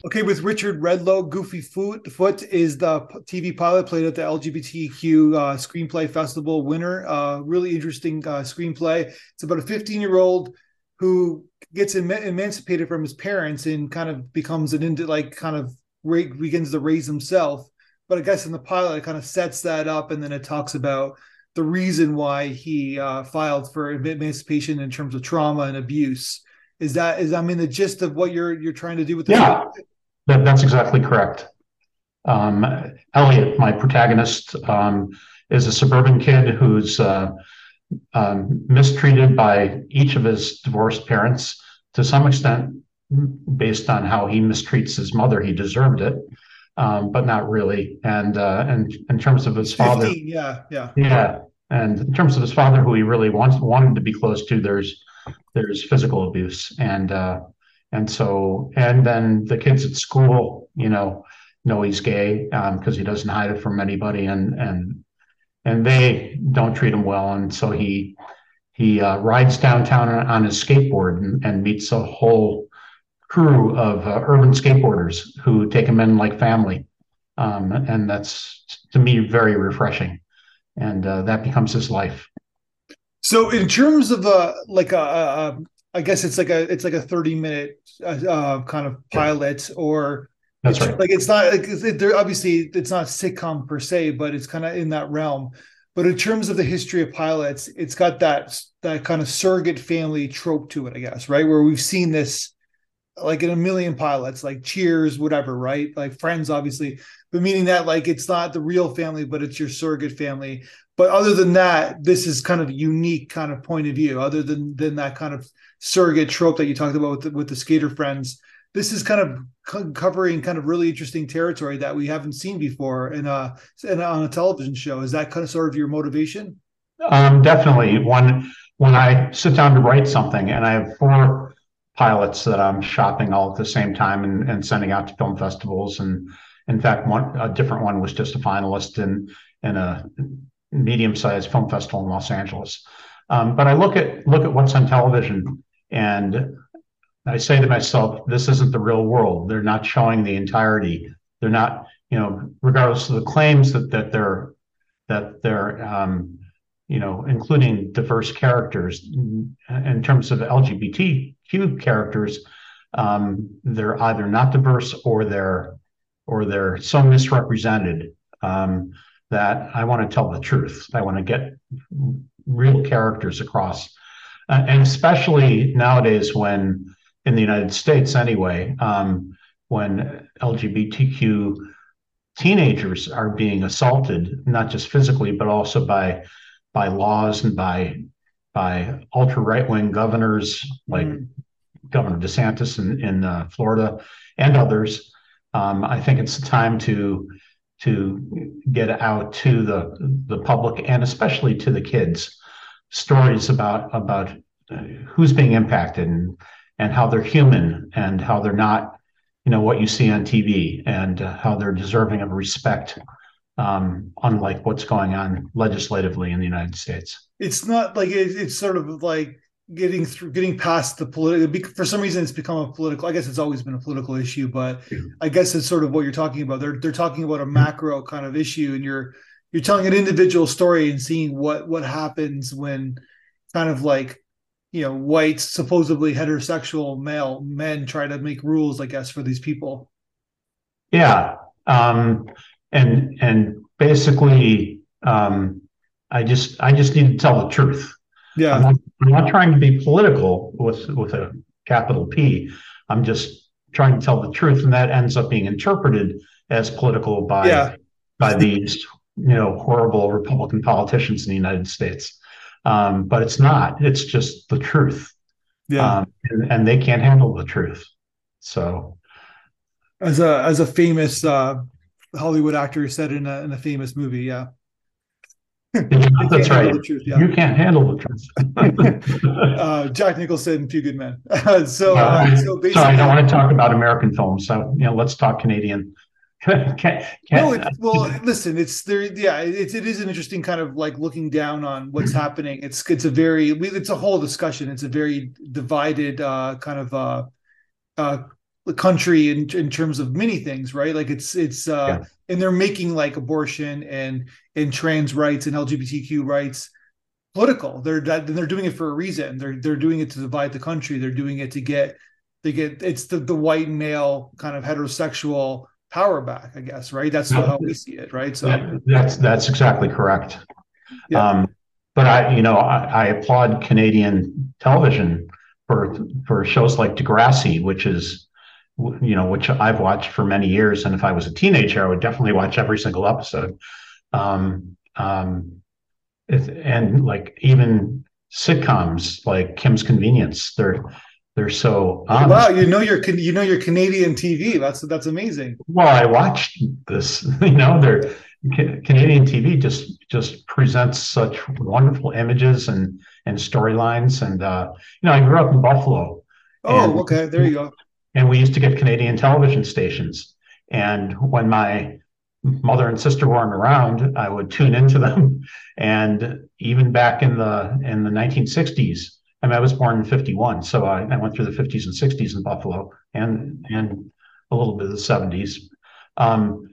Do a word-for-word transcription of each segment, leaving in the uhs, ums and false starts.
Okay, with Richard Redlow, Goofy Foot, Foot is the T V pilot played at the L G B T Q uh, Screenplay Festival winner. Uh, really interesting uh, screenplay. It's about a fifteen year old who gets em- emancipated from his parents and kind of becomes an into like kind of ra- begins to raise himself. But I guess in the pilot, it kind of sets that up, and then it talks about the reason why he uh, filed for emancipation in terms of trauma and abuse. Is that is I mean the gist of what you're you're trying to do with the Yeah, screen? that, that's exactly correct. Um, Elliot, my protagonist, um, is a suburban kid who's uh, um, mistreated by each of his divorced parents to some extent, based on how he mistreats his mother. He deserved it, um, but not really. And uh, and in terms of his He's father, fifteen. Yeah, yeah. yeah, and in terms of his father, who he really wants wanted to be close to, there's there's physical abuse, and uh, and so and then the kids at school, you know, know he's gay because um, he doesn't hide it from anybody, and and and they don't treat him well, and so he he uh, rides downtown on, on his skateboard and, and meets a whole crew of uh, urban skateboarders who take him in like family, um, and that's to me very refreshing, and uh, that becomes his life. So in terms of a like a, a, a I guess it's like a it's like a thirty minute uh, uh, kind of Yeah, pilot, or that's it's right. like it's not like it's, there obviously it's not sitcom per se, but it's kind of in that realm. But in terms of the history of pilots, it's got that that kind of surrogate family trope to it, I guess, right? Where we've seen this like in a million pilots, like Cheers, whatever, right? Like Friends, obviously, but meaning that like it's not the real family, but it's your surrogate family. But other than that, this is kind of a unique kind of point of view. Other than than that kind of surrogate trope that you talked about with the, with the skater friends, this is kind of co- covering kind of really interesting territory that we haven't seen before in a, in a on a television show. Is that kind of sort of your motivation? Um, definitely. When when I sit down to write something, and I have four pilots that I'm shopping all at the same time and, and sending out to film festivals, and in fact, one a different one was just a finalist in in a medium-sized film festival in Los Angeles. Um, but I look at look at what's on television, and I say to myself, this isn't the real world. They're not showing the entirety. They're not, you know, regardless of the claims that that they're that they're um, you know, including diverse characters in terms of L G B T Q characters, um, they're either not diverse or they're or they're so misrepresented, um, that I want to tell the truth. I want to get real characters across, uh, and especially nowadays when in the United States anyway, um, when L G B T Q teenagers are being assaulted, not just physically, but also by by laws and by by ultra right wing governors like Mm. Governor DeSantis in, in uh, Florida and others. Um, I think it's time to to get out to the the public and especially to the kids stories about about uh, who's being impacted and and how they're human and how they're not, you know, what you see on T V, and uh, how they're deserving of respect, um, unlike what's going on legislatively in the United States. It's not like it, it's sort of like getting through getting past the political, for some reason it's become a political, I guess it's always been a political issue, but I guess it's sort of what you're talking about. They're they're talking about a macro kind of issue, and you're you're telling an individual story and seeing what what happens when kind of like, you know, white supposedly heterosexual male men try to make rules, I guess, for these people. Yeah, um, and and basically, um, I just I just need to tell the truth. I'm Yeah, not I'm not trying to be political with with a capital P. I'm just trying to tell the truth, and that ends up being interpreted as political by yeah, by these, you know, horrible Republican politicians in the United States. Um, but it's not. It's just the truth, yeah. um, and, and they can't handle the truth. So As a as a famous uh Hollywood actor said in a in a famous movie, yeah. yeah, They can't that's handle right. the truth, yeah. You can't handle the truth. uh, Jack Nicholson, Few Good Men. so, uh, Uh, so sorry, I don't basically, want to talk about American films. So, you know, let's talk Canadian. can, no. can, It, well, listen, it's there. Yeah, it's it is an interesting kind of like looking down on what's happening. It's it's a very it's a whole discussion. It's a very divided uh, kind of uh, uh, the country in in terms of many things, right? Like it's it's uh Yeah. and they're making like abortion and and trans rights and L G B T Q rights political. They're they're doing it for a reason. They're they're doing it to divide the country. They're doing it to get they get it's the the white male kind of heterosexual power back, I guess, right? That's how we see it, right? So That- that's that's exactly correct. yeah. Um, but I, you know, I, I applaud Canadian television for for shows like Degrassi, which is, you know, which I've watched for many years. And if I was a teenager, I would definitely watch every single episode. Um, um, it, and like even sitcoms like Kim's Convenience, they're they're so Wow, honest. you know you're you know you're Canadian T V. That's that's amazing. Well, I watched this, you know, they're Ca- Canadian T V just just presents such wonderful images and and storylines. And uh, you know, I grew up in Buffalo, Oh, and okay, there you go. and we used to get Canadian television stations. And when my mother and sister weren't around, I would tune into them. And even back in the in the nineteen sixties, I mean, I was born in fifty-one, so I, I went through the fifties and sixties in Buffalo, and and a little bit of the seventies. Um,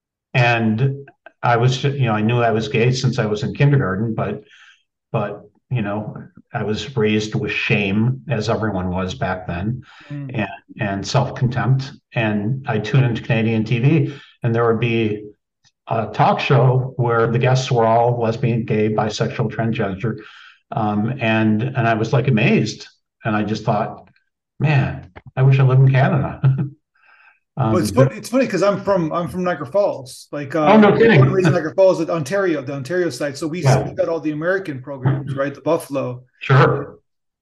and I was, you know, I knew I was gay since I was in kindergarten, but but you know, I was raised with shame, as everyone was back then, Mm. and and self-contempt. And I tuned into Canadian T V, and there would be a talk show where the guests were all lesbian, gay, bisexual, transgender, um, and and I was like amazed, and I just thought, man, I wish I lived in Canada. Well, it's um, funny. It's funny because I'm from I'm from Niagara Falls. Like, oh, uh, no born and kidding. raised in Niagara Falls, at Ontario, the Ontario side. So we we Yeah, got all the American programs, right? The Buffalo. sure.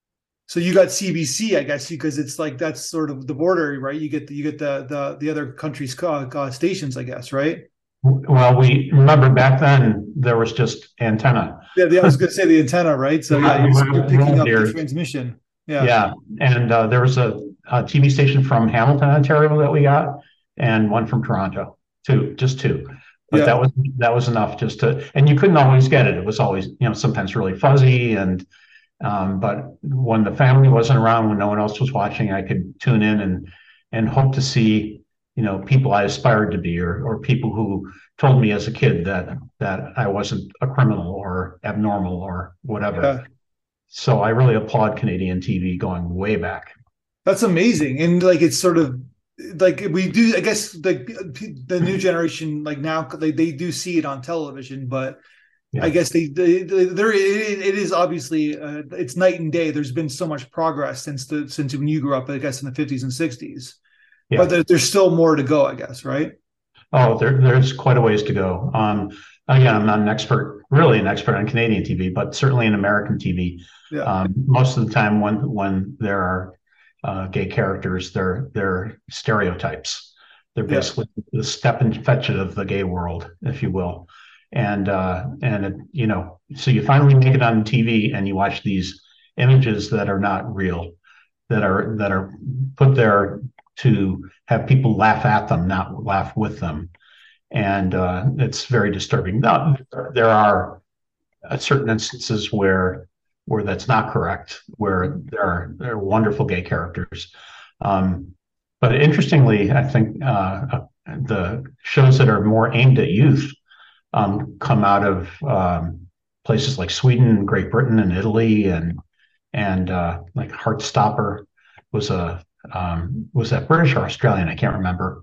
So you got C B C, I guess, because it's like that's sort of the border, right? You get the, you get the the the other countries' uh, uh, stations, I guess, right? Well, we remember back then there was just antenna. Yeah, yeah. I was going to say the antenna, right? So yeah, you're, you're picking up the transmission. Yeah, Yeah, and uh, there was a, a T V station from Hamilton, Ontario that we got, and one from Toronto. Two, just two. But yeah, that was that was enough just to, and you couldn't always get it. It was always, you know, sometimes really fuzzy. And um, but when the family wasn't around, when no one else was watching, I could tune in and and hope to see, you know, people I aspired to be, or or people who told me as a kid that that I wasn't a criminal or abnormal or whatever. yeah. So I really applaud Canadian T V going way back. That's amazing, and like it's sort of like we do. I guess like the new generation, like now they they do see it on television, but Yeah. I guess they, they, they there it, it is obviously uh, it's night and day. There's been so much progress since the since when you grew up, I guess in the fifties and sixties, Yeah. but there, there's still more to go, I guess, right? Oh, there, there's quite a ways to go. Um, again, I'm not an expert, really an expert on Canadian T V, but certainly in American T V. Yeah, Um, most of the time, when when there are uh, gay characters, they're they're stereotypes. They're yeah, basically the step and fetch it of the gay world, if you will. And uh, and it, you know, so you finally make it on T V, and you watch these images that are not real, that are that are put there to have people laugh at them, not laugh with them. And uh, it's very disturbing. Now, there are uh, certain instances where where that's not correct, where there are, there are wonderful gay characters. Um, but interestingly, I think uh, uh, the shows that are more aimed at youth um, come out of um, places like Sweden, Great Britain, and Italy, and and uh, like Heartstopper was a um, was that British or Australian? I can't remember.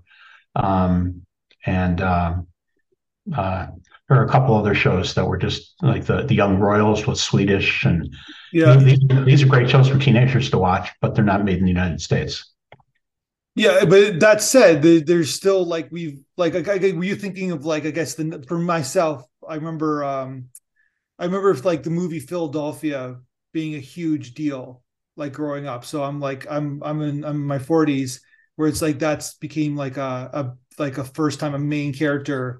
Um, and um, uh, there are a couple other shows that were just like the the Young Royals was Swedish, and yeah, these, these are great shows for teenagers to watch, but they're not made in the United States. yeah. But that said, there's still like we've like I, were you thinking of like I guess the for myself, I remember um I remember if like the movie Philadelphia being a huge deal like growing up. So I'm like I'm I'm in I'm in my forties where it's like that's became like a, a like a first time a main character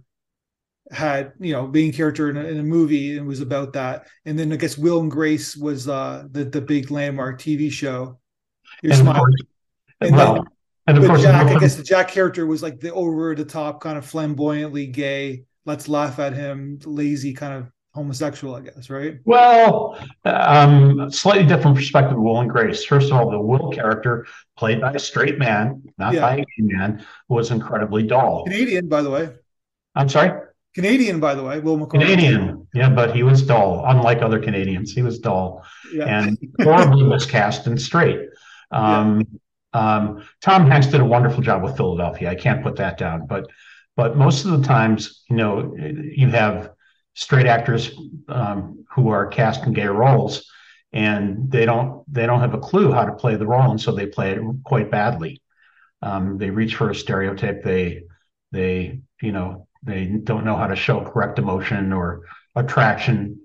had you know main character in a, in a movie and was about that. And then I guess Will and Grace was uh the the big landmark T V show. You're And of smiling. course, And well, then and of but course, Jack, I guess the Jack character was like the over the top kind of flamboyantly gay. Let's laugh at him, lazy kind of homosexual, I guess, right? Well, um, slightly different perspective of Will and Grace. First of all, the Will character, played by a straight man, not by Yeah. a gay man, was incredibly dull. Canadian, by the way. I'm sorry? Canadian, by the way, Will McCarthy. Canadian. Yeah, but he was dull, unlike other Canadians. He was dull Yeah. and horribly miscast and straight. Yeah. Um, um, Tom Hanks did a wonderful job with Philadelphia. I can't put that down, but but most of the times, you know, you have straight actors um, who are cast in gay roles, and they don't they don't have a clue how to play the role, and so they play it quite badly. Um, they reach for a stereotype. They they you know they don't know how to show correct emotion or attraction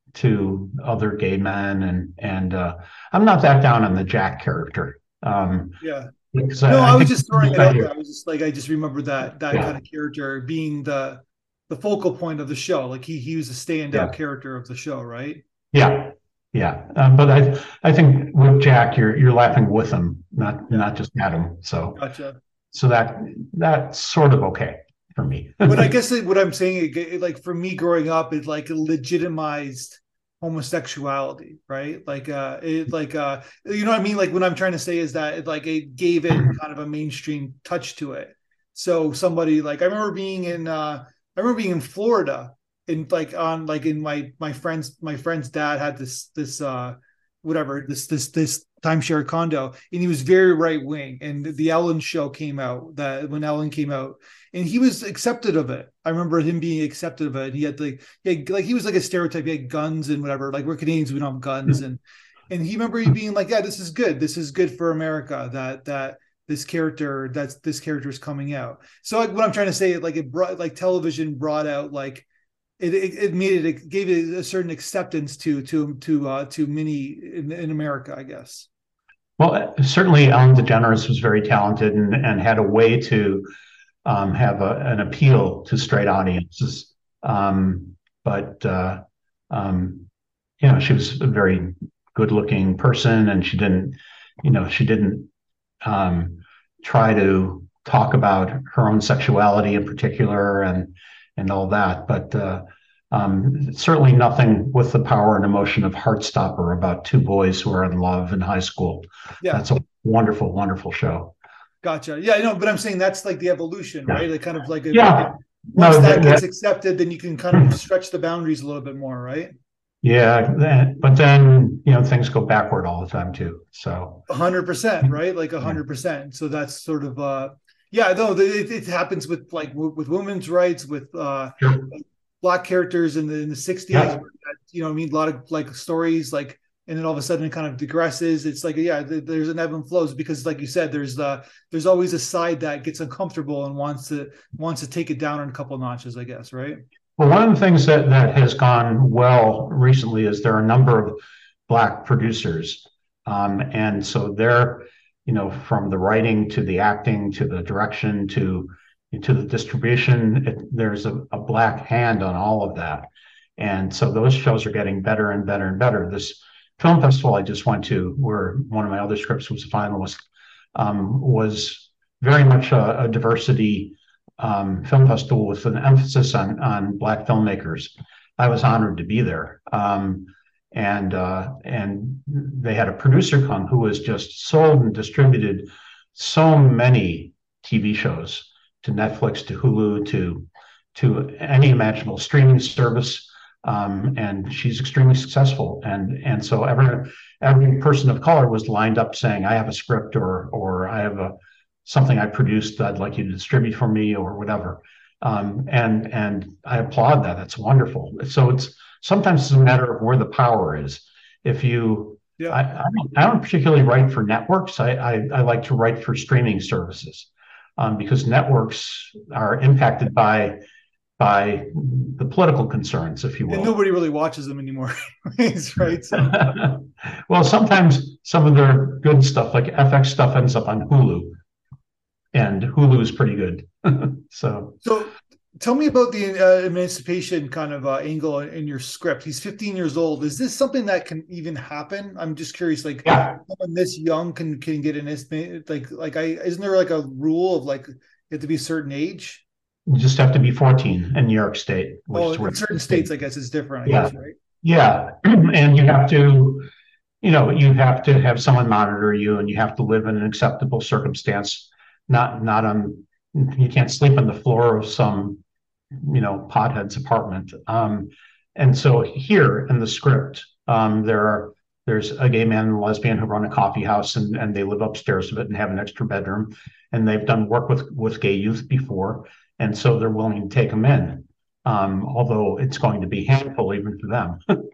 to other gay men, and and uh, I'm not that down on the Jack character. Um, Yeah. because No, I, I I was think just throwing it out there. I was just like, I just remember that that kind yeah, of character being the the focal point of the show. Like he he was a yeah, standout character of the show, right? yeah, yeah. Um, but I I think with Jack, you're you're laughing with him, not Yeah. not just at him. So Gotcha. so that that's sort of okay for me. But I guess what I'm saying, it, like for me growing up, it like legitimized homosexuality, right? Like, uh, it like, uh, you know what I mean? Like, what I'm trying to say is that it like it gave it kind of a mainstream touch to it. So somebody like I remember being in, uh, I remember being in Florida, and like on like in my my friend's my friend's dad had this this uh whatever this this this timeshare condo, and he was very right wing, and the Ellen show came out, that when Ellen came out, and he was accepted of it. I remember him being accepted of it. He had like, he had, like he was like a stereotype. He had guns and whatever. Like we're Canadians, we don't have guns, and and he remember he being like, yeah, this is good. This is good for America. That that this character that's this character is coming out. So like what I'm trying to say, like it brought like television brought out like it, it, it made it, it gave it a certain acceptance to to to uh to many in, in America, I guess. Well, certainly Ellen DeGeneres was very talented and, and had a way to um, have a, an appeal to straight audiences. Um, but uh, um, you know, she was a very good-looking person, and she didn't, you know, she didn't um, try to talk about her own sexuality in particular, and and all that. But uh, um, certainly nothing with the power and emotion of Heartstopper about two boys who are in love in high school. Yeah. That's a wonderful, wonderful show. Gotcha. Yeah, I know, but I'm saying that's like the evolution, Yeah. right? Like kind of like a, like Yeah. a, once No, that that, gets that, accepted, then you can kind of stretch the boundaries a little bit more, right? yeah. That, but then, you know, things go backward all the time too. So, A hundred percent, right? Like a yeah. hundred percent. So that's sort of, uh, yeah, no, it, it happens with like w- with women's rights, with uh, Sure. black characters in the in the sixties. Yeah. You know, what I mean, a lot of like stories, like, and then all of a sudden it kind of digresses. It's like, yeah, th- there's an ebb and flows because, like you said, there's uh, there's always a side that gets uncomfortable and wants to wants to take it down in a couple of notches, I guess, right? Well, one of the things that, that has gone well recently is there are a number of Black producers. Um, and so they're, you know, from the writing to the acting to the direction to to the distribution, it, there's a, a Black hand on all of that. And so those shows are getting better and better and better. This film festival I just went to, where one of my other scripts was a finalist, um, was very much a, a diversity um, film festival with an emphasis on on Black filmmakers. I was honored to be there, um, and uh, and they had a producer come who was just sold and distributed so many T V shows to Netflix, to Hulu, to to any imaginable streaming service. Um, and she's extremely successful, and and so every every person of color was lined up saying, I have a script, or or I have a something I produced that I'd like you to distribute for me, or whatever. Um, and and I applaud that. That's wonderful. So it's sometimes it's a matter of where the power is. If you, Yeah. I, I, don't, I don't particularly write for networks. I, I, I like to write for streaming services, um, because networks are impacted by by the political concerns, if you will. And nobody really watches them anymore, right? So. Well, sometimes some of their good stuff, like F X stuff, ends up on Hulu, and Hulu is pretty good. so, so tell me about the uh, emancipation kind of uh, angle in your script. He's fifteen years old. Is this something that can even happen? I'm just curious. Like, yeah. someone this young can can get an like like I isn't there like a rule of like you have to be a certain age? You just have to be fourteen in New York State, which Oh, is where. in certain states, I guess it's different. I Yeah, guess, right? yeah, and you have to, you know, you have to have someone monitor you, and you have to live in an acceptable circumstance. Not, not on. You can't sleep on the floor of some, you know, pothead's apartment. Um, and so here in the script, um, there are there's a gay man and a lesbian who run a coffee house, and, and they live upstairs of it and have an extra bedroom, and they've done work with with gay youth before, and so they're willing to take them in. Um, although it's going to be a handful even for them.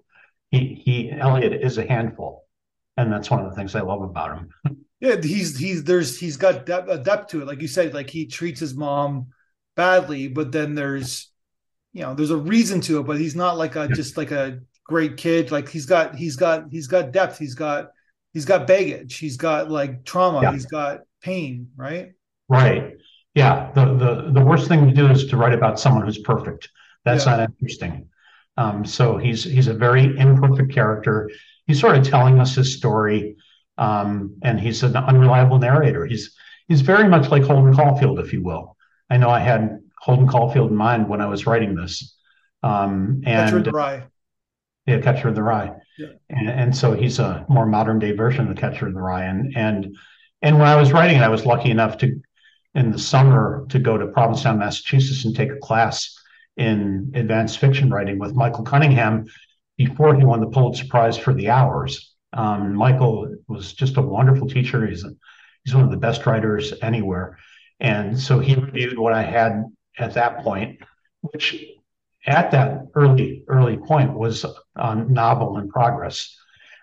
he he Elliot is a handful, and that's one of the things I love about him. Yeah, he's he's there's he's got depth, a depth to it. Like you said, like he treats his mom badly, but then there's you know there's a reason to it. But he's not like a just like a great kid. Like he's got he's got he's got depth. He's got he's got baggage. He's got like trauma. Yeah. He's got pain. Right. Right. Yeah. The the the worst thing to do is to write about someone who's perfect. That's Yeah. not interesting. Um, so he's he's a very imperfect character. He's sort of telling us his story, um, and he's an unreliable narrator. He's he's very much like Holden Caulfield, if you will. I know I had Holden Caulfield in mind when I was writing this, um, Catcher in and the Rye. yeah, Catcher in the Rye, Yeah. and, and so he's a more modern day version of the Catcher in the Rye. And and and when I was writing it, I was lucky enough to in the summer to go to Provincetown, Massachusetts, and take a class in advanced fiction writing with Michael Cunningham before he won the Pulitzer Prize for The Hours. Um, Michael was just a wonderful teacher. He's a, he's one of the best writers anywhere, and so he reviewed what I had at that point, which at that early early point was a novel in progress,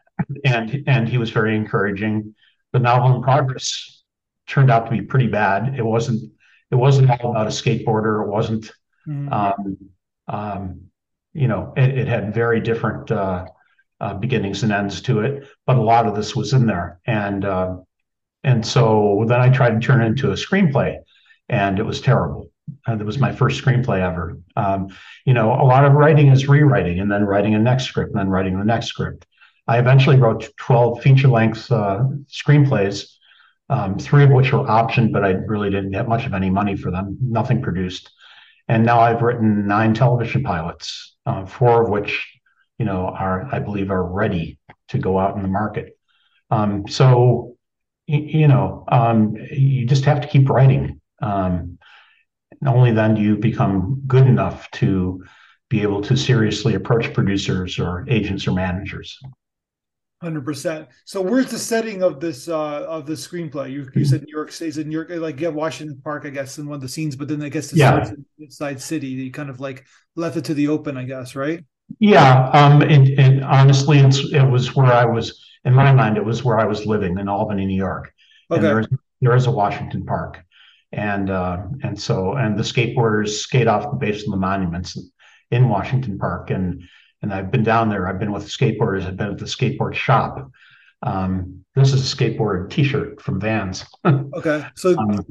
and and he was very encouraging. The novel in progress turned out to be pretty bad. It wasn't it wasn't all about a skateboarder. It wasn't Mm-hmm. um, um, you know it, it had very different uh, uh, beginnings and ends to it, but a lot of this was in there, and uh, and so then I tried to turn it into a screenplay, and it was terrible. Uh, it was my first screenplay ever. Um, you know, a lot of writing is rewriting and then writing a next script and then writing the next script. I eventually wrote twelve feature-length uh, screenplays, um, three of which were optioned, but I really didn't get much of any money for them. Nothing produced. And now I've written nine television pilots, uh, four of which, you know, are I believe are ready to go out in the market. Um, so, you know, um, you just have to keep writing. Um, only then do you become good enough to be able to seriously approach producers or agents or managers. Hundred percent. So, where's the setting of this uh of the screenplay? You you said New York State, is it New York, like yeah, Washington Park, I guess, in one of the scenes, but then I guess it Yeah. starts inside city. You kind of like left it to the open, I guess, right? Yeah. Um, and, and honestly, it's, it was where I was, in my mind, it was where I was living in Albany, New York. And there Okay. is there is a Washington Park. And uh, and so and the skateboarders skate off the base of the monuments in Washington Park. And and I've been down there. I've been with the skateboarders. I've been at the skateboard shop. Um, this is a skateboard T-shirt from Vans. Okay. So um,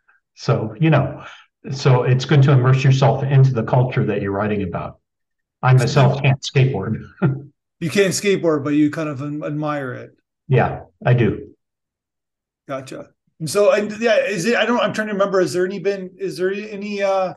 so you know, so it's good to immerse yourself into the culture that you're writing about. I myself can't skateboard. you can't skateboard, but you kind of admire it. Yeah, I do. Gotcha. And so, and yeah, is it? I don't. I'm trying to remember. Is there any been? Is there any? uh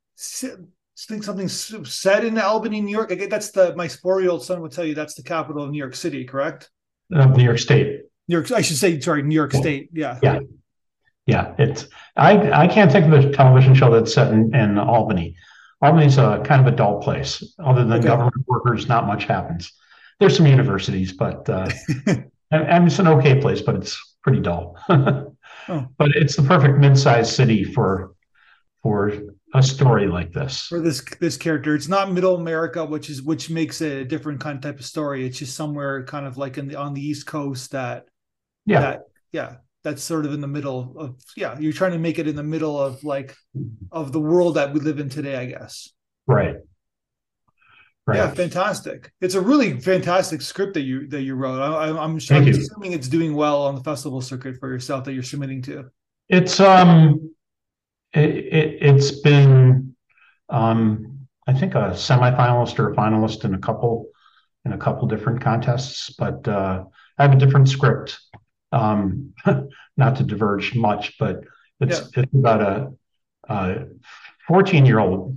think something said in Albany, New York? I get that's the my four-year-old son would tell you that's the capital of New York City, correct? Uh, New York State. New York. I should say, sorry, New York Yeah. State. Yeah. Yeah. Yeah. It's I I can't think of a television show that's set in, in Albany. Albany's a kind of a dull place. Other than Okay. government workers, not much happens. There's some universities, but uh, and, and it's an okay place, but it's pretty dull. Oh. But it's the perfect mid-sized city for for a story like this. For this this character, it's not Middle America, which is which makes it a different kind of type of story. It's just somewhere kind of like in the on the East Coast that Yeah. that yeah that's sort of in the middle of yeah you're trying to make it in the middle of like of the world that we live in today, I guess. Right. Right. Yeah, fantastic. It's a really fantastic script that you that you wrote. I, I'm, I'm Thank you. assuming it's doing well on the festival circuit for yourself that you're submitting to. It's um, it, it it's been um, I think a semifinalist or a finalist in a couple in a couple different contests, but uh, I have a different script. Um, not to diverge much, but it's Yeah. it's about a, a fourteen year old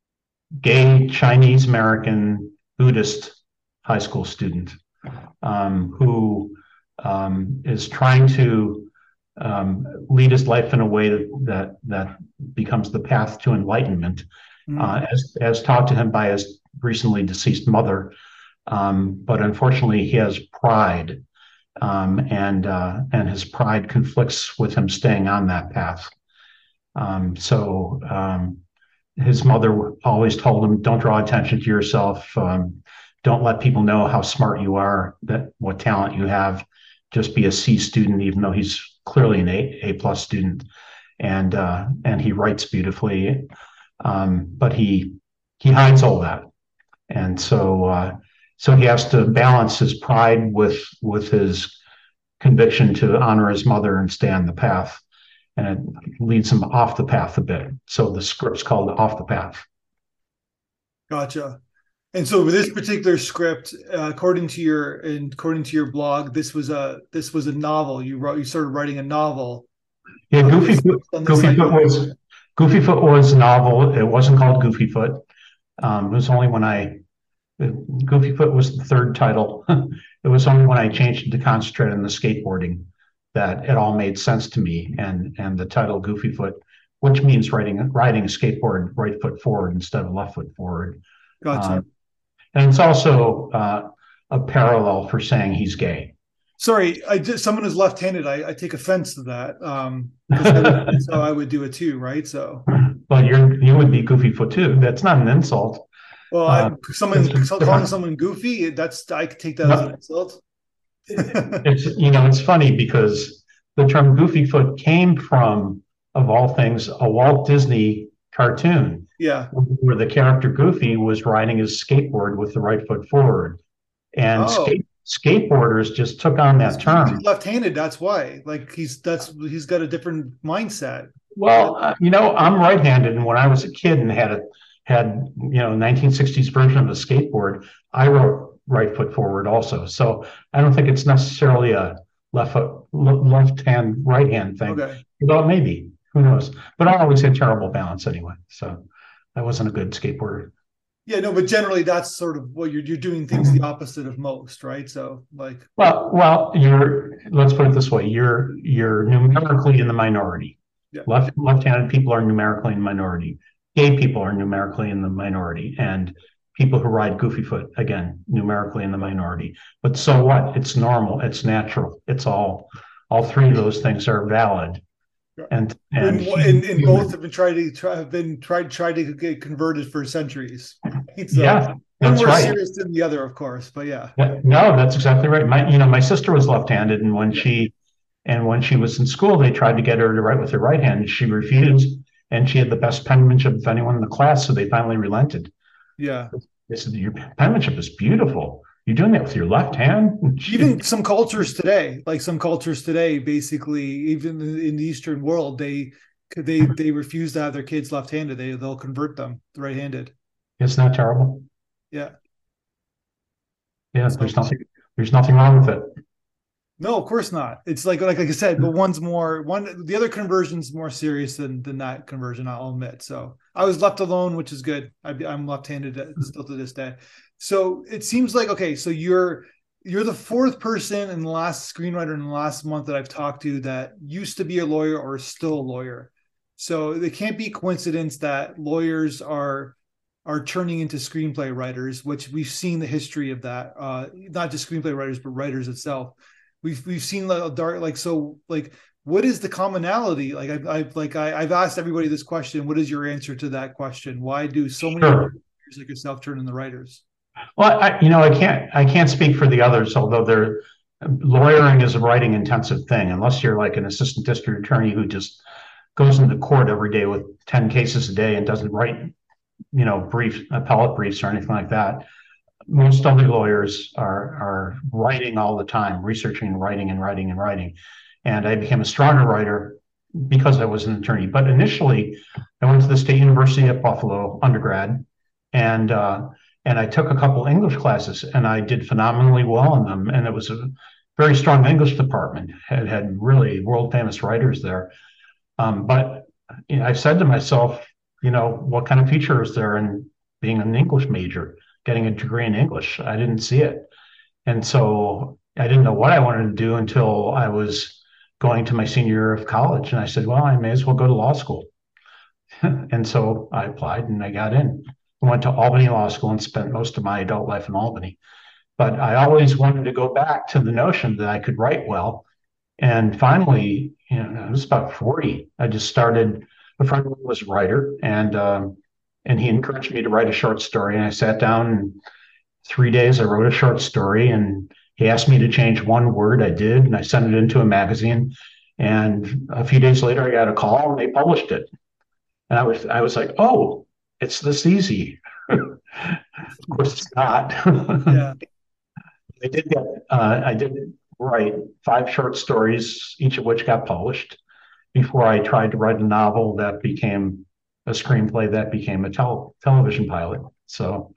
gay Chinese American Buddhist high school student um, who um, is trying to um, lead his life in a way that that, that becomes the path to enlightenment, mm. uh, as as taught to him by his recently deceased mother. Um, but unfortunately, he has pride, um, and uh, and his pride conflicts with him staying on that path. Um, so um, his mother always told him, "Don't draw attention to yourself. Um, don't let people know how smart you are, that what talent you have. Just be a C student, even though he's clearly an A A plus student." And uh, and he writes beautifully, um, but he he hides all that, and so uh, so he has to balance his pride with with his conviction to honor his mother and stay on the path, and it leads him off the path a bit. So the script's called Off the Path. Gotcha. And so with this particular script, uh, according to your and according to your blog, this was a this was a novel. You wrote you started writing a novel. Yeah, Goofy Foot. Goofy Foot was Goofy Foot was a novel. It wasn't called Goofy Foot. Um, it was only when I Goofy Foot was the third title. It was only when I changed it to concentrate on the skateboarding that it all made sense to me. And and the title Goofy Foot, which means riding riding a skateboard right foot forward instead of left foot forward. Gotcha. Um, and it's also uh, a parallel for saying he's gay. Sorry, I just someone who's left-handed. I, I take offense to that. Um, that's how I would do it too, right? So, well, you're you would be Goofy Foot too. That's not an insult. Well, uh, I, someone calling someone goofy, that's I could take that no, as an insult. It's you know it's funny because the term Goofy Foot came from, of all things, a Walt Disney cartoon. Yeah, where the character Goofy was riding his skateboard with the right foot forward, and oh. skate, skateboarders just took on that he's, term. He's left-handed, that's why. Like he's that's he's got a different mindset. Well, uh, you know, I'm right-handed, and when I was a kid and had a had you know nineteen sixties version of a skateboard, I wrote right foot forward also. So I don't think it's necessarily a left foot left hand right hand thing. Okay. Well, maybe, who knows? But I always had terrible balance anyway, so I wasn't a good skateboarder. Yeah, no, but generally that's sort of what you're you're doing things the opposite of most, right? So like, well, well, you're let's put it this way: you're you're numerically in the minority. Yeah. Left left-handed people are numerically in the minority. Gay people are numerically in the minority, and people who ride Goofy Foot, again, numerically in the minority. But so what? It's normal. It's natural. It's all, all three of those things are valid. And and, and, and, and both have been tried to try, have been tried tried to get converted for centuries. So yeah, one that's more right. serious than the other, of course. But yeah. yeah, no, that's exactly right. My, you know, my sister was left-handed, and when yeah. she, and when she was in school, they tried to get her to write with her right hand, and she refused. And she had the best penmanship of anyone in the class, so they finally relented. Yeah. They said, your penmanship is beautiful. You're doing that with your left hand? Even some cultures today, like some cultures today, basically, even in the Eastern world, they they they refuse to have their kids left-handed. They, they'll convert them right-handed. Isn't that terrible? Yeah. Yeah, so, there's nothing there's nothing wrong with it. No, of course not. It's like, like like I said, but one's more one. The other conversion's more serious than than that conversion. I'll admit. So I was left alone, which is good. I, I'm left-handed still to this day. So it seems like okay. So you're you're the fourth person and the last screenwriter in the last month that I've talked to that used to be a lawyer or is still a lawyer. So it can't be coincidence that lawyers are are turning into screenplay writers, which we've seen the history of that. Uh, not just screenplay writers, but writers itself. We've we've seen a dark like so like what is the commonality? Like I've, I've like I, I've asked everybody this question. What is your answer to that question? Why do so many sure. writers like yourself turn in the writers? Well, I, you know, I can't I can't speak for the others, although they're lawyering is a writing intensive thing. Unless you're like an assistant district attorney who just goes into court every day with ten cases a day and doesn't write, you know, brief appellate briefs or anything like that. Most other lawyers are are writing all the time, researching and writing and writing and writing. And I became a stronger writer because I was an attorney. But initially, I went to the State University at Buffalo undergrad, and uh, and I took a couple English classes, and I did phenomenally well in them. And it was a very strong English department. It had really world famous writers there. Um, but you know, I said to myself, you know, what kind of future is there in being an English major, getting a degree in English? I didn't see it. And so I didn't know what I wanted to do until I was going to my senior year of college. And I said, well, I may as well go to law school. And so I applied and I got in. I went to Albany Law School and spent most of my adult life in Albany. But I always wanted to go back to the notion that I could write well. And finally, you know, I was about forty. I just started, a friend of mine was a writer, and um, and he encouraged me to write a short story. And I sat down, and three days I wrote a short story, and he asked me to change one word. I did, and I sent it into a magazine. And a few days later, I got a call, and they published it. And I was I was like, oh, it's this easy. Of course, it's not. Yeah. I did get uh, I did write five short stories, each of which got published, before I tried to write a novel that became a screenplay that became a tel- television pilot. So,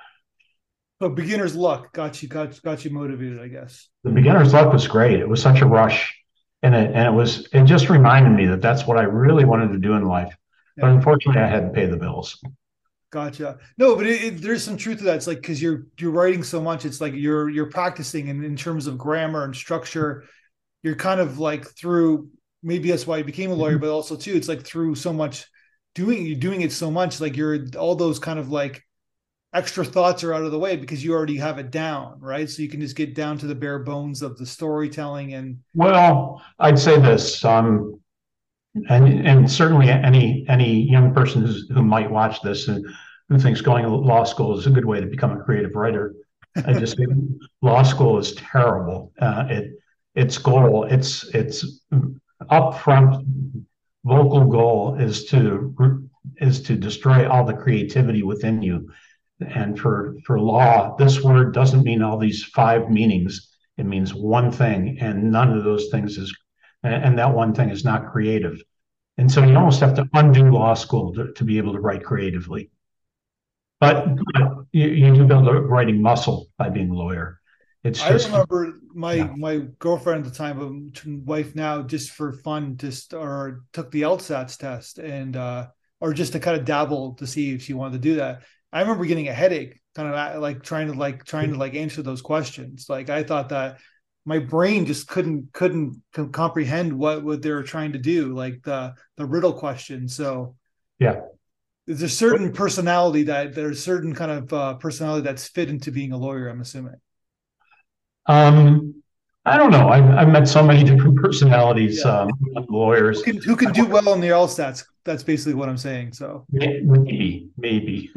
So beginner's luck got you got got you motivated, I guess. the beginner's luck was great. It was such a rush, and it and it was it just reminded me that that's what I really wanted to do in life. But Yeah. unfortunately, I had to pay the bills. Gotcha. No, but it, it, there's some truth to that. It's like because you're you're writing so much, it's like you're you're practicing, and in terms of grammar and structure, you're kind of like through. Maybe that's why you became a lawyer, but also too, it's like through so much doing you're doing it so much, like you're all those kind of like extra thoughts are out of the way because you already have it down, right? So you can just get down to the bare bones of the storytelling and. Well, I'd say this, um, and and certainly any any young person who's, who might watch this and who thinks going to law school is a good way to become a creative writer, I just think law school is terrible. Uh, it its goal, its its upfront vocal goal is to is to destroy all the creativity within you. And for for law, this word doesn't mean all these five meanings. It means one thing, and none of those things is, and that one thing is not creative. And so you almost have to undo law school to, to be able to write creatively. But you, you do build a writing muscle by being a lawyer. It's just. I remember my Yeah. my girlfriend at the time, um, wife now, just for fun, just or took the LSATs test and uh, or just to kind of dabble to see if she wanted to do that. I remember getting a headache, kind of uh, like trying to like trying to like answer those questions. Like I thought that my brain just couldn't couldn't comprehend what what they were trying to do, like the the riddle question. So Yeah. there's a certain personality that there's a certain kind of uh, personality that's fit into being a lawyer, I'm assuming. Um, I don't know. I've, I've met so many different personalities, Yeah. um, lawyers. Who can, who can do well in the LSATs? That's basically what I'm saying. So Maybe, maybe.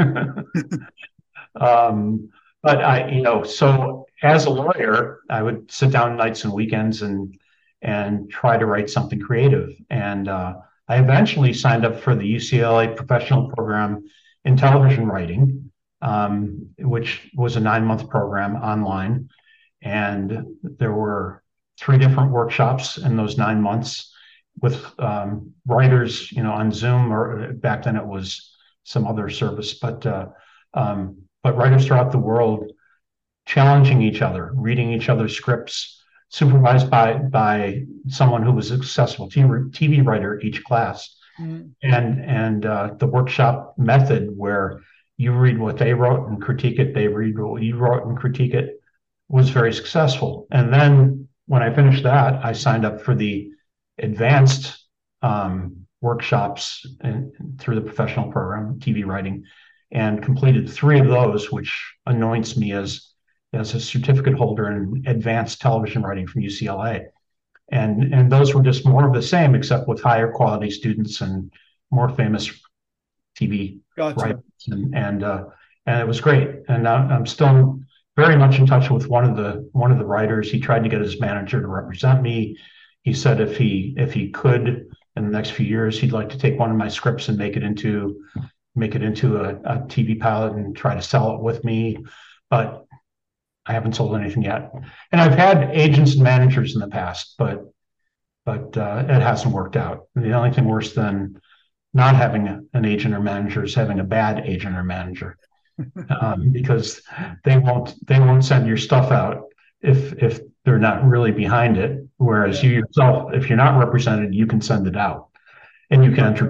um, but I, you know, so as a lawyer, I would sit down nights and weekends and and try to write something creative. And uh, I eventually signed up for the U C L A professional program in television writing, um, which was a nine month program online. And there were three different workshops in those nine months with um, writers, you know, on Zoom, or back then it was some other service, but uh, um, but writers throughout the world challenging each other, reading each other's scripts, supervised by by someone who was a successful T V writer each class, mm-hmm. and and uh, the workshop method where you read what they wrote and critique it, they read what you wrote and critique it, was very successful. And then when I finished that, I signed up for the advanced um, workshops in, through the professional program, T V writing, and completed three of those, which anoints me as, as a certificate holder in advanced television writing from U C L A. And, and those were just more of the same, except with higher quality students and more famous T V gotcha. writers. And, and, uh, and it was great. And I'm still very much in touch with one of the one of the writers. He tried to get his manager to represent me. He said if he if he could in the next few years, he'd like to take one of my scripts and make it into make it into a, a T V pilot and try to sell it with me. But I haven't sold anything yet. And I've had agents and managers in the past, but but uh, it hasn't worked out. And the only thing worse than not having a, an agent or manager is having a bad agent or manager. um, because they won't they won't send your stuff out if if they're not really behind it. Whereas yeah. you yourself, if you're not represented, you can send it out and you can enter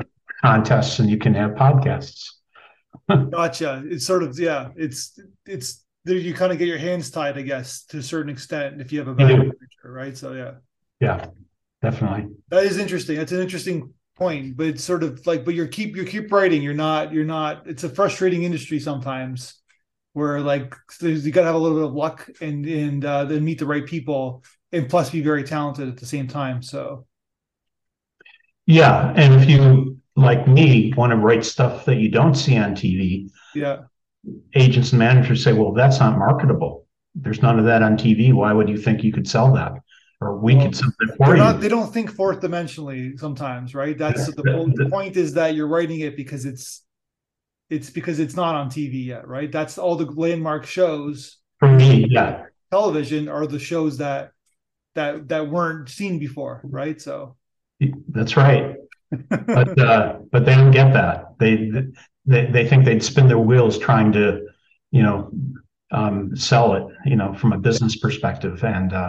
contests and you can have podcasts. Gotcha. It's sort of, yeah, it's, it's, there you kind of get your hands tied, I guess, to a certain extent if you have a bad picture, right? So, yeah. Yeah, definitely. That is interesting. That's an interesting point, but it's sort of like, but you're keep, you keep writing. You're not, you're not, it's a frustrating industry sometimes where like, you got to have a little bit of luck and, and uh, then meet the right people and plus be very talented at the same time. So. Yeah. And if you, like me, want to write stuff that you don't see on T V, yeah, agents and managers say, well, that's not marketable. There's none of that on T V. Why would you think you could sell that? Or we well, could sell it for you. Not, they don't think fourth dimensionally sometimes, right? That's the, the, the point is that you're writing it because it's it's because it's not on T V yet, right? That's all the landmark shows for me, yeah. Television are the shows that that that weren't seen before, right? So that's right. but uh, but they don't get that. They they they think they'd spin their wheels trying to, you know, um, sell it, you know, from a business perspective. And uh,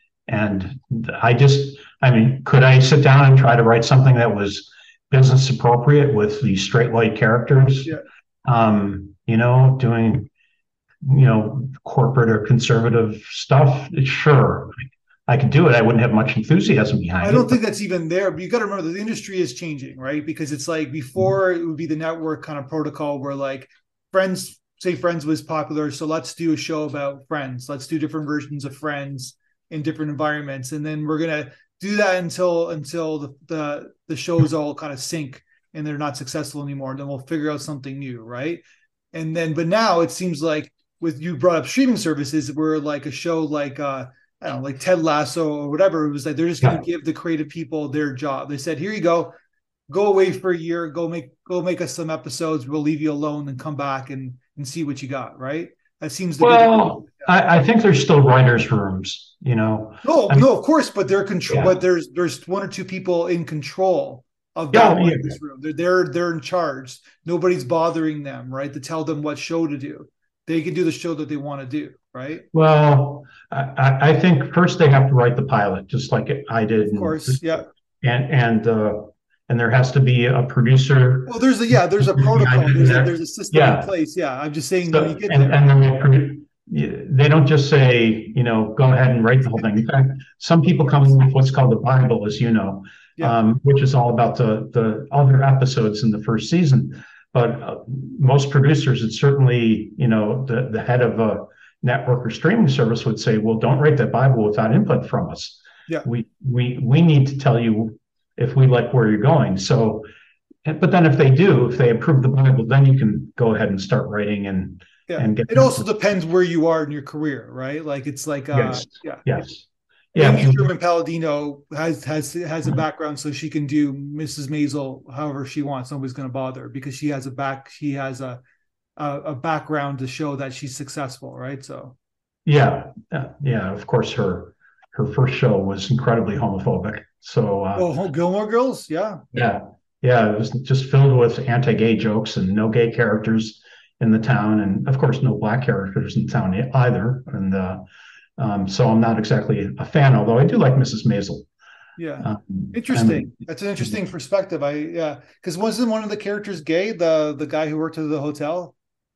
and I just, I mean, could I sit down and try to write something that was business appropriate with these straight white characters? Yeah. Um, you know, doing, you know, corporate or conservative stuff? Sure. I could do it. I wouldn't have much enthusiasm behind it. I don't think that's even there, but you got to remember the industry is changing, right? Because it's like before it would be the network kind of protocol where like Friends, say Friends was popular. So let's do a show about Friends. Let's do different versions of Friends in different environments. And then we're going to do that until, until the, the, the shows all kind of sink and they're not successful anymore. And then we'll figure out something new. Right. And then, but now it seems like with, you brought up streaming services where like a show like, uh, I don't know, like Ted Lasso or whatever. It was like, they're just going to yeah. give the creative people their job. They said, here you go, go away for a year, go make, go make us some episodes. We'll leave you alone and come back and, and see what you got. Right. That seems to well, be the- I, I think there's still writers' rooms, you know? No, I mean, no, of course, but they're control, yeah. but there's, there's one or two people in control of yeah, that yeah. writers' room. They're, they're, they're in charge. Nobody's bothering them, right? To tell them what show to do. They can do the show that they want to do. Right. Well, I, I think first they have to write the pilot, just like I did. Of course, and, yeah. And and uh, and there has to be a producer. Well, there's a yeah, there's a protocol. There's a, there's a system yeah. in place. Yeah, I'm just saying. So, when you get and, there. and then they, they don't just say, you know, go ahead and write the whole thing. In fact, some people come in with what's called the Bible, as you know, yeah. um, which is all about the the other episodes in the first season. But uh, most producers, and certainly, you know, the the head of a network or streaming service would say, well, don't write that Bible without input from us. Yeah. We we we need to tell you if we like where you're going. So, but then if they do, if they approve the Bible, then you can go ahead and start writing and yeah. and get it also depends where you are in your career, right? Like it's like uh yes. yeah. Yes. Yeah. Amy Sherman Palladino has has has a background so she can do Missus Maisel however she wants. Nobody's gonna bother her because she has a back, she has a A, a background to show that she's successful, right? So, yeah, yeah, yeah. Of course, her her first show was incredibly homophobic. So, uh, oh, Gilmore Girls, yeah, yeah, yeah. It was just filled with anti-gay jokes and no gay characters in the town, and of course, no black characters in the town either. And uh, um, so, I'm not exactly a fan, although I do like Missus Maisel. Yeah, um, interesting. That's an interesting perspective. I yeah, because wasn't one of the characters gay? The the guy who worked at the hotel.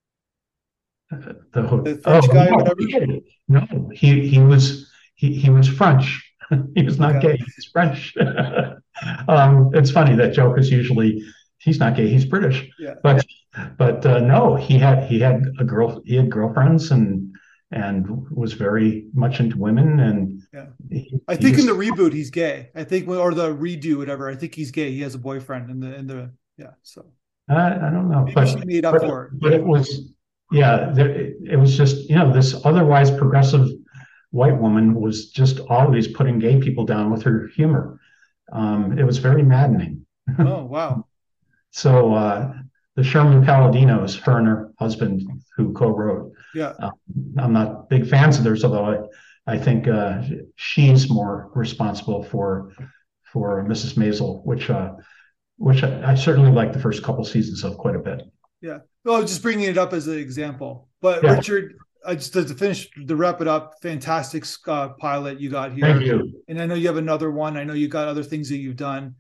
The, the French oh, guy, no, whatever. He, no, he he was he he was French. He was not okay. gay. He's French. um, it's funny that joke is usually he's not gay. He's British. Yeah. But but uh, no, he had he had a girl. He had girlfriends and and was very much into women. And yeah, he, I think in the reboot he's gay. I think or the redo whatever. I think he's gay. He has a boyfriend in the in the yeah. So I, I don't know. Maybe but, she made up but, for it. But it was. Yeah, there, it was just, you know, this otherwise progressive white woman was just always putting gay people down with her humor. Um, it was very maddening. Oh, wow. So uh, the Sherman Palladinos, her and her husband who co-wrote. Yeah. Uh, I'm not big fans of theirs, although I, I think uh, she's more responsible for for Missus Maisel, which uh, which I, I certainly liked the first couple seasons of quite a bit. Yeah. Well, I was just bringing it up as an example. But yeah. Richard, I just to finish to wrap it up, fantastic uh, pilot you got here. Thank you. And I know you have another one. I know you got other things that you've done.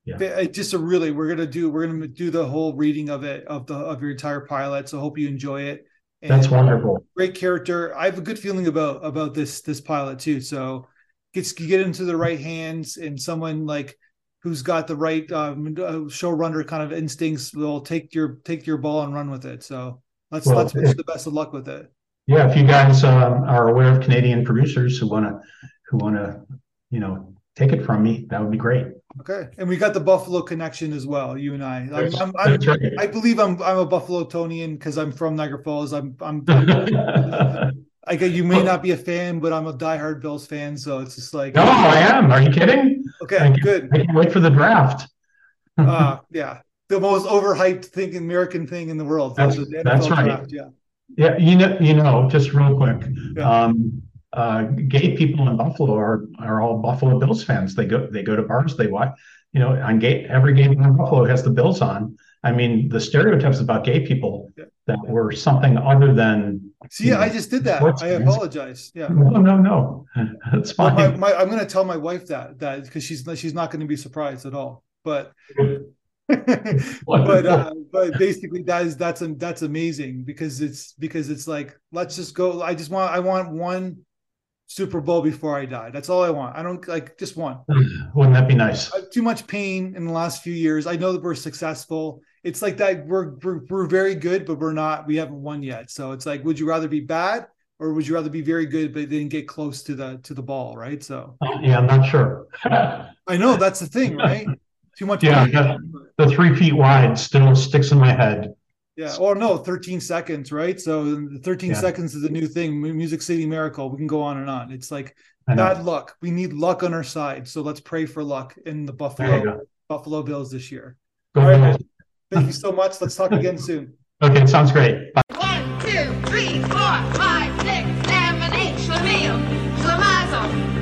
Yeah. It just a really, we're gonna do we're gonna do the whole reading of it of the of your entire pilot. So hope you enjoy it. And that's wonderful. Great character. I have a good feeling about about this this pilot too. So gets get into the right hands, and someone like who's got the right um, showrunner kind of instincts will take your take your ball and run with it. So let's well, let's wish the best of luck with it. Yeah, if you guys um, are aware of Canadian producers who want to who want to you know take it from me, that would be great. Okay, and we got the Buffalo connection as well. You and I. I'm, That's, I'm, I'm, that's right. I believe I'm I'm a Buffalo Tonian because I'm from Niagara Falls. I'm I'm. I'm I get you may not be a fan, but I'm a diehard Bills fan, so it's just like. No, I am. Are you kidding? Okay, I good. I can't wait for the draft. uh yeah, the most overhyped thing, American thing in the world. That's, the that's right. Draft, yeah. Yeah, you know, you know, just real quick. Yeah. Um, uh, gay people in Buffalo are are all Buffalo Bills fans. They go they go to bars. They watch. You know, on gay every game in Buffalo has the Bills on. I mean, the stereotypes about gay people yeah. that were something other than. See, know, I just did that. I apologize. Yeah. No, no, no. That's fine. Well, my, my, I'm going to tell my wife that that because she's she's not going to be surprised at all. But. but uh, but basically that is that's that's amazing because it's because it's like let's just go. I just want I want one Super Bowl before I die. That's all I want. I don't like just one. Wouldn't that be nice? I have too much pain in the last few years. I know that we're successful. It's like that we're, we're we're very good, but we're not. We haven't won yet. So it's like, would you rather be bad or would you rather be very good but didn't get close to the to the ball? Right. So uh, yeah, I'm not sure. I know that's the thing, right? Too much. Yeah, the, the three feet wide still sticks in my head. Yeah, or no, thirteen seconds, right? So the thirteen yeah. seconds is a new thing. Music City Miracle. We can go on and on. It's like bad luck. We need luck on our side. So let's pray for luck in the Buffalo Buffalo Bills this year. Go All right, thank you so much. Let's talk again soon. Okay, sounds great. Bye. One, two, three, four, five, six, seven, eight. Schlemiel, Schlemazel.